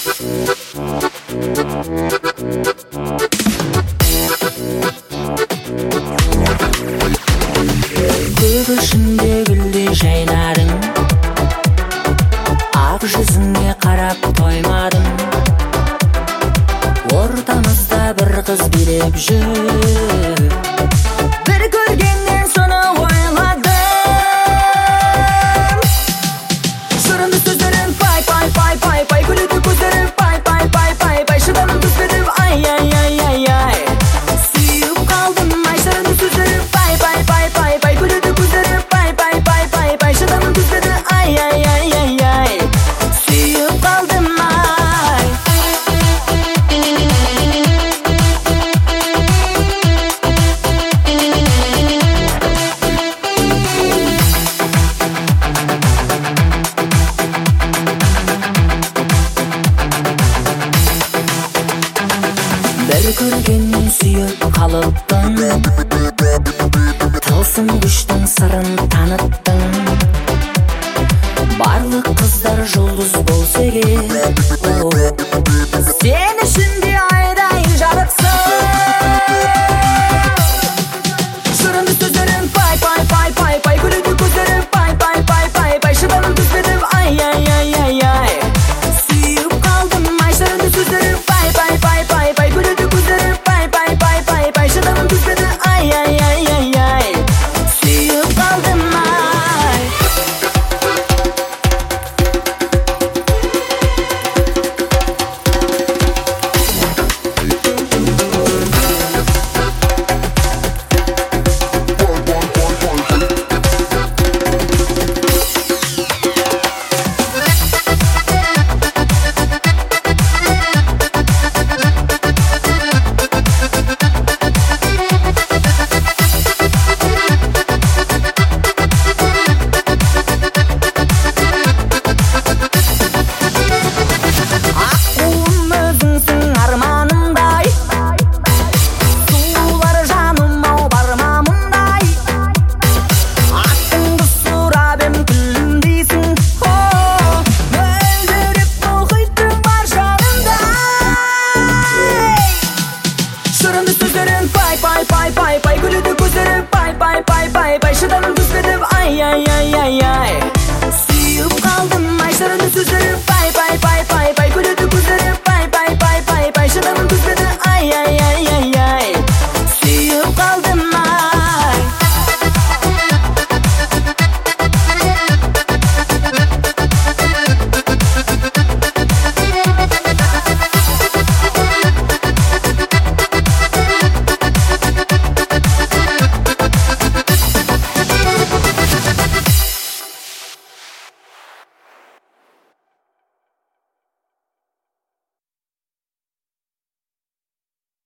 Көк ішінде гүлдей жайнадың, ақ жүзіңе қарап тоймадым. Ортамызда бір қыз билеп жүр, бір көргеннен соны ойладым. Жырынды сөздерің пай пай пай пай пай, күледі көздерің пай пай пай пай пай, шыдамым түспедім ай ай ай ай ай. Сүйіп қалдым ай, жырынды сөздерің пай пай пай пай пай, күледі көздерің пай пай пай пай пай, шыдамым түспеді ай ай ай ай ай. Сүйіп қалдым ай. Бір көргеннен сүйіп қалыптың, тылсым күштің сырын таныттың. Барлық қыздар жұлдыз болса керек,